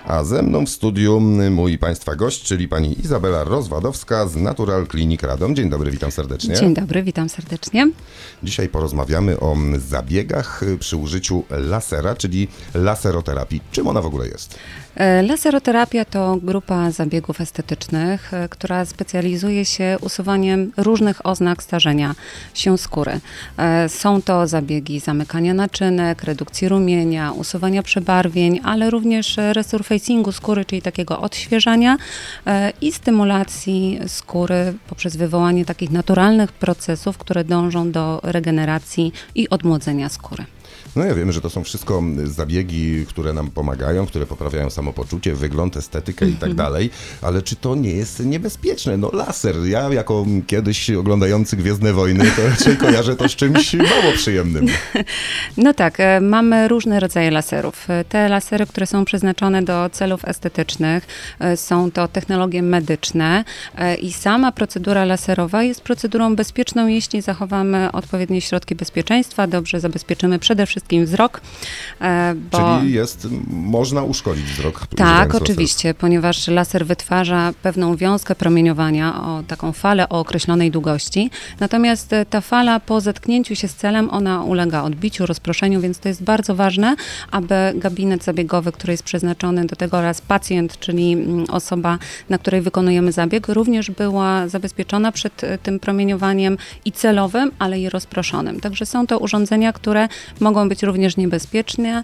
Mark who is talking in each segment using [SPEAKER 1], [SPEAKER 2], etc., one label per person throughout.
[SPEAKER 1] A ze mną w studiu mój Państwa gość, czyli pani Izabela Rozwadowska z Natural Clinic Radom. Dzień dobry, witam serdecznie.
[SPEAKER 2] Dzień dobry, witam serdecznie.
[SPEAKER 1] Dzisiaj porozmawiamy o zabiegach przy użyciu lasera, czyli laseroterapii. Czym ona w ogóle jest?
[SPEAKER 2] Laseroterapia to grupa zabiegów estetycznych, która specjalizuje się usuwaniem różnych oznak starzenia się skóry. Są to zabiegi zamykania naczynek, redukcji rumienia, usuwania przebarwień, ale również resurfacingu skóry, czyli takiego odświeżania i stymulacji skóry poprzez wywołanie takich naturalnych procesów, które dążą do regeneracji i odmłodzenia skóry.
[SPEAKER 1] No ja wiem, że to są wszystko zabiegi, które nam pomagają, które poprawiają samopoczucie, wygląd, estetykę i tak dalej, ale czy to nie jest niebezpieczne? No laser, ja jako kiedyś oglądający Gwiezdne Wojny, to raczej kojarzę to z czymś mało przyjemnym.
[SPEAKER 2] No tak, mamy różne rodzaje laserów. Te lasery, które są przeznaczone do celów estetycznych, są to technologie medyczne i sama procedura laserowa jest procedurą bezpieczną, jeśli zachowamy odpowiednie środki bezpieczeństwa, dobrze zabezpieczymy przede wszystkim wzrok.
[SPEAKER 1] Czyli można uszkodzić wzrok?
[SPEAKER 2] Tak, oczywiście, ponieważ laser wytwarza pewną wiązkę promieniowania, taką falę o określonej długości. Natomiast ta fala po zetknięciu się z celem, ona ulega odbiciu, rozproszeniu, więc to jest bardzo ważne, aby gabinet zabiegowy, który jest przeznaczony do tego oraz pacjent, czyli osoba, na której wykonujemy zabieg, również była zabezpieczona przed tym promieniowaniem i celowym, ale i rozproszonym. Także są to urządzenia, które mogą być również niebezpieczne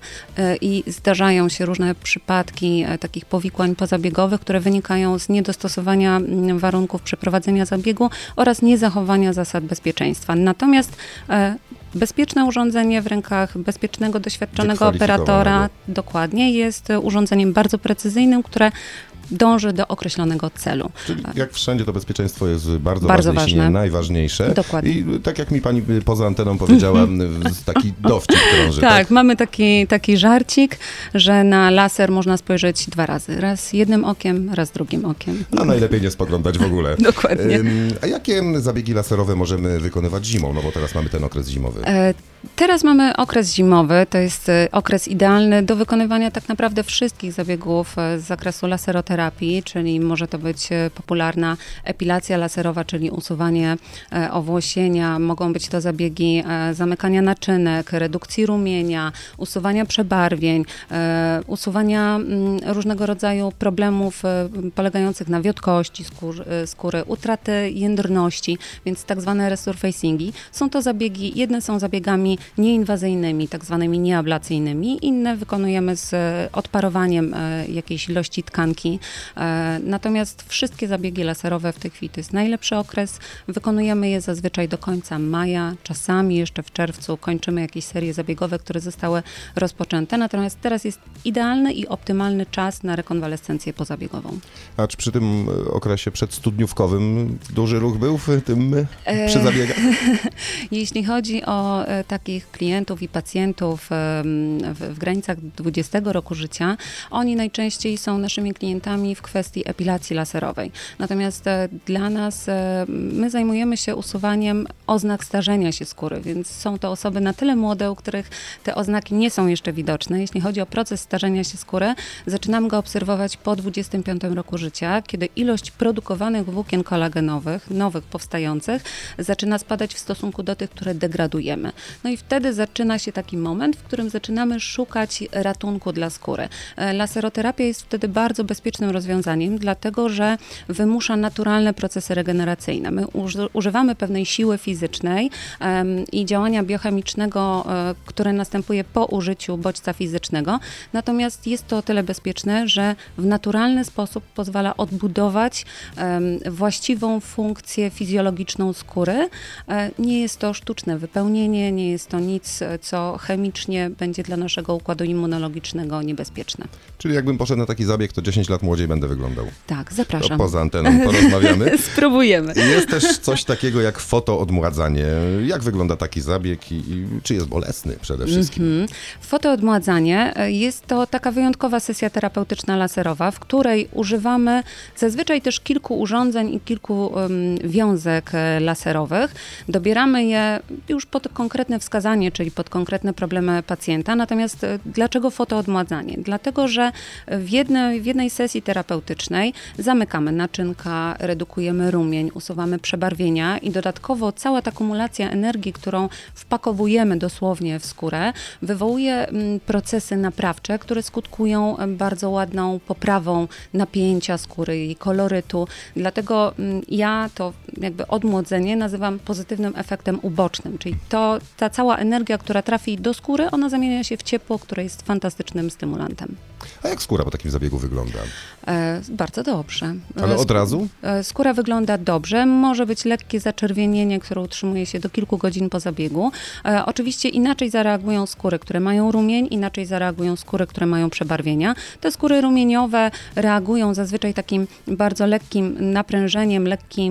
[SPEAKER 2] i zdarzają się różne przypadki takich powikłań pozabiegowych, które wynikają z niedostosowania warunków przeprowadzenia zabiegu oraz niezachowania zasad bezpieczeństwa. Natomiast bezpieczne urządzenie w rękach bezpiecznego, doświadczonego operatora dokładnie jest urządzeniem bardzo precyzyjnym, które dąży do określonego celu.
[SPEAKER 1] Czyli jak wszędzie to bezpieczeństwo jest bardzo ważne, jeśli nie najważniejsze.
[SPEAKER 2] Dokładnie.
[SPEAKER 1] I tak jak mi pani poza anteną powiedziała, taki dowcip krąży.
[SPEAKER 2] Tak, mamy taki żarcik, że na laser można spojrzeć 2 razy. Raz jednym okiem, raz drugim okiem.
[SPEAKER 1] A najlepiej nie spoglądać w ogóle.
[SPEAKER 2] Dokładnie.
[SPEAKER 1] A jakie zabiegi laserowe możemy wykonywać zimą? No bo teraz mamy ten okres zimowy.
[SPEAKER 2] Teraz mamy okres zimowy, to jest okres idealny do wykonywania tak naprawdę wszystkich zabiegów z zakresu laseroterapii, czyli może to być popularna epilacja laserowa, czyli usuwanie owłosienia, mogą być to zabiegi zamykania naczynek, redukcji rumienia, usuwania przebarwień, usuwania różnego rodzaju problemów polegających na wiotkości skóry, utraty jędrności, więc tak zwane resurfacingi. Są to zabiegi, jedne są zabiegami nieinwazyjnymi, tak zwanymi nieablacyjnymi, inne wykonujemy z odparowaniem jakiejś ilości tkanki. Natomiast wszystkie zabiegi laserowe w tej chwili to jest najlepszy okres. Wykonujemy je zazwyczaj do końca maja, czasami jeszcze w czerwcu kończymy jakieś serie zabiegowe, które zostały rozpoczęte. Natomiast teraz jest idealny i optymalny czas na rekonwalescencję pozabiegową.
[SPEAKER 1] A czy przy tym okresie przedstudniówkowym duży ruch był przy zabiegach?
[SPEAKER 2] Jeśli chodzi o takich klientów i pacjentów w granicach 20 roku życia, oni najczęściej są naszymi klientami w kwestii epilacji laserowej. Natomiast dla nas, my zajmujemy się usuwaniem oznak starzenia się skóry, więc są to osoby na tyle młode, u których te oznaki nie są jeszcze widoczne. Jeśli chodzi o proces starzenia się skóry, zaczynamy go obserwować po 25 roku życia, kiedy ilość produkowanych włókien kolagenowych, nowych, powstających, zaczyna spadać w stosunku do tych, które degradujemy. No i wtedy zaczyna się taki moment, w którym zaczynamy szukać ratunku dla skóry. Laseroterapia jest wtedy bardzo bezpiecznym rozwiązaniem, dlatego że wymusza naturalne procesy regeneracyjne. My używamy pewnej siły fizycznej i działania biochemicznego, które następuje po użyciu bodźca fizycznego, natomiast jest to o tyle bezpieczne, że w naturalny sposób pozwala odbudować właściwą funkcję fizjologiczną skóry. Nie jest to sztuczne wypełnienie, nie jest to nic, co chemicznie będzie dla naszego układu immunologicznego niebezpieczne.
[SPEAKER 1] Czyli jakbym poszedł na taki zabieg, to 10 lat młodziej będę wyglądał.
[SPEAKER 2] Tak, zapraszam.
[SPEAKER 1] To poza anteną porozmawiamy.
[SPEAKER 2] Spróbujemy.
[SPEAKER 1] Jest też coś takiego jak fotoodmładzanie. Jak wygląda taki zabieg i czy jest bolesny przede wszystkim?
[SPEAKER 2] Fotoodmładzanie jest to taka wyjątkowa sesja terapeutyczna laserowa, w której używamy zazwyczaj też kilku urządzeń i kilku wiązek laserowych. Dobieramy je już pod konkretne wskazanie, czyli pod konkretne problemy pacjenta. Natomiast dlaczego fotoodmładzanie? Dlatego, że w jednej sesji terapeutycznej zamykamy naczynka, redukujemy rumień, usuwamy przebarwienia i dodatkowo cała ta kumulacja energii, którą wpakowujemy dosłownie w skórę, wywołuje procesy naprawcze, które skutkują bardzo ładną poprawą napięcia skóry, jej kolorytu. Dlatego ja to jakby odmłodzenie nazywam pozytywnym efektem ubocznym, czyli ta cała energia, która trafi do skóry, ona zamienia się w ciepło, które jest fantastycznym stymulantem.
[SPEAKER 1] A jak skóra po takim zabiegu wygląda?
[SPEAKER 2] Bardzo dobrze.
[SPEAKER 1] Ale od razu?
[SPEAKER 2] Skóra wygląda dobrze. Może być lekkie zaczerwienienie, które utrzymuje się do kilku godzin po zabiegu. Oczywiście inaczej zareagują skóry, które mają rumień, inaczej zareagują skóry, które mają przebarwienia. Te skóry rumieniowe reagują zazwyczaj takim bardzo lekkim naprężeniem,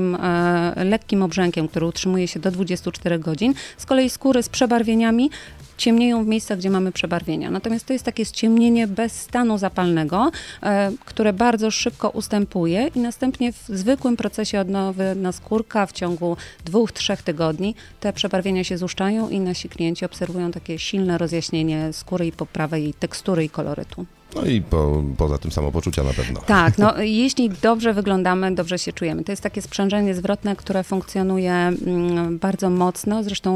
[SPEAKER 2] lekkim obrzękiem, który utrzymuje się do 24 godzin. Z kolei skóry z przebarwieniami ciemnieją w miejscach, gdzie mamy przebarwienia. Natomiast to jest takie ściemnienie bez stanu zapalnego, które bardzo szybko ustępuje i następnie w zwykłym procesie odnowy naskórka w ciągu 2-3 tygodni te przebarwienia się zuszczają i nasi klienci obserwują takie silne rozjaśnienie skóry i poprawę jej tekstury i kolorytu.
[SPEAKER 1] No i poza tym samopoczucia na pewno.
[SPEAKER 2] Tak, no jeśli dobrze wyglądamy, dobrze się czujemy. To jest takie sprzężenie zwrotne, które funkcjonuje bardzo mocno. Zresztą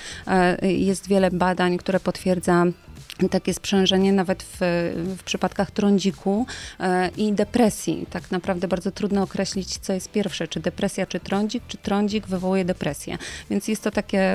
[SPEAKER 2] jest wiele badań, które potwierdza takie sprzężenie nawet w przypadkach trądziku i depresji. Tak naprawdę bardzo trudno określić, co jest pierwsze, czy depresja, czy trądzik wywołuje depresję. Więc jest to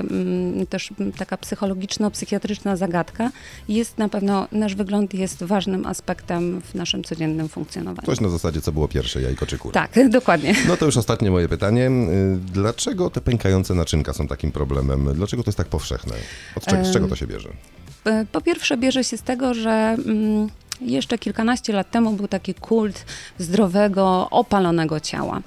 [SPEAKER 2] też taka psychologiczno-psychiatryczna zagadka. Jest na pewno, nasz wygląd jest ważnym aspektem w naszym codziennym funkcjonowaniu.
[SPEAKER 1] Coś na zasadzie, co było pierwsze, jajko czy kura.
[SPEAKER 2] Tak, dokładnie.
[SPEAKER 1] No to już ostatnie moje pytanie. Dlaczego te pękające naczynka są takim problemem? Dlaczego to jest tak powszechne? Z czego to się bierze?
[SPEAKER 2] Po pierwsze bierze się z tego, że jeszcze kilkanaście lat temu był taki kult zdrowego, opalonego ciała.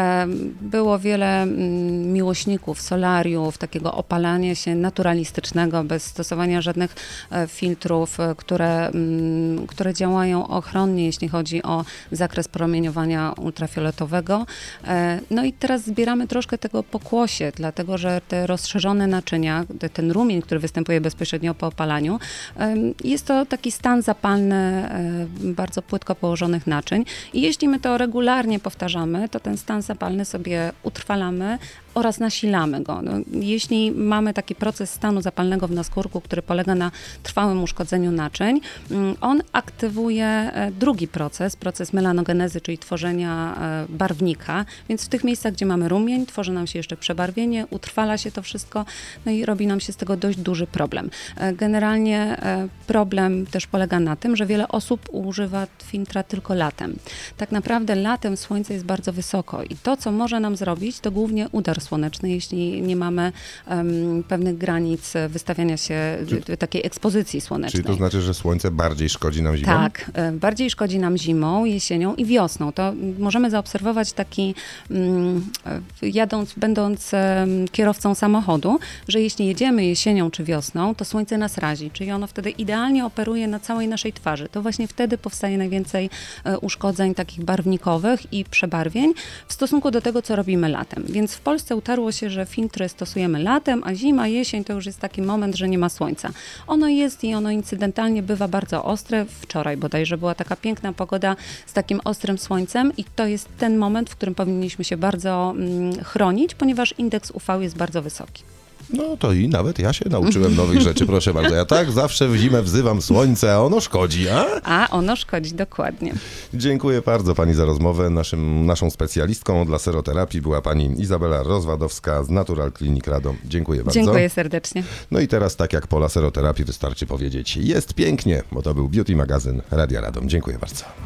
[SPEAKER 2] Było wiele miłośników solariów, takiego opalania się naturalistycznego, bez stosowania żadnych filtrów, które działają ochronnie, jeśli chodzi o zakres promieniowania ultrafioletowego. No i teraz zbieramy troszkę tego pokłosie, dlatego że te rozszerzone naczynia, ten rumień, który występuje bezpośrednio po opalaniu, jest to taki stan zapalny bardzo płytko położonych naczyń i jeśli my to regularnie powtarzamy, to ten stan zapalny sobie utrwalamy oraz nasilamy go. No, jeśli mamy taki proces stanu zapalnego w naskórku, który polega na trwałym uszkodzeniu naczyń, on aktywuje drugi proces melanogenezy, czyli tworzenia barwnika, więc w tych miejscach, gdzie mamy rumień, tworzy nam się jeszcze przebarwienie, utrwala się to wszystko, no i robi nam się z tego dość duży problem. Generalnie problem też polega na tym, że wiele osób używa filtra tylko latem. Tak naprawdę latem słońce jest bardzo wysoko i to, co może nam zrobić, to głównie udar słoneczny, jeśli nie mamy pewnych granic wystawiania się takiej ekspozycji słonecznej.
[SPEAKER 1] Czyli to znaczy, że słońce bardziej szkodzi nam zimą?
[SPEAKER 2] Tak, bardziej szkodzi nam zimą, jesienią i wiosną. To możemy zaobserwować taki, będąc kierowcą samochodu, że jeśli jedziemy jesienią czy wiosną, to słońce nas razi, czyli ono wtedy idealnie operuje na całej naszej twarzy. To właśnie wtedy powstaje najwięcej uszkodzeń takich barwnikowych i przebarwień w stosunku do tego, co robimy latem. Więc w Polsce utarło się, że filtry stosujemy latem, a zima, jesień to już jest taki moment, że nie ma słońca. Ono jest i ono incydentalnie bywa bardzo ostre. Wczoraj bodajże była taka piękna pogoda z takim ostrym słońcem i to jest ten moment, w którym powinniśmy się bardzo chronić, ponieważ indeks UV jest bardzo wysoki.
[SPEAKER 1] No to i nawet ja się nauczyłem nowych rzeczy, proszę bardzo. Ja tak zawsze w zimę wzywam słońce, a ono szkodzi, a?
[SPEAKER 2] A ono szkodzi, dokładnie.
[SPEAKER 1] Dziękuję bardzo pani za rozmowę. Naszą specjalistką dla seroterapii była pani Izabela Rozwadowska z Natural Clinic Radom. Dziękuję bardzo.
[SPEAKER 2] Dziękuję serdecznie.
[SPEAKER 1] No i teraz tak jak po laseroterapii wystarczy powiedzieć jest pięknie, bo to był Beauty Magazyn Radia Radom. Dziękuję bardzo.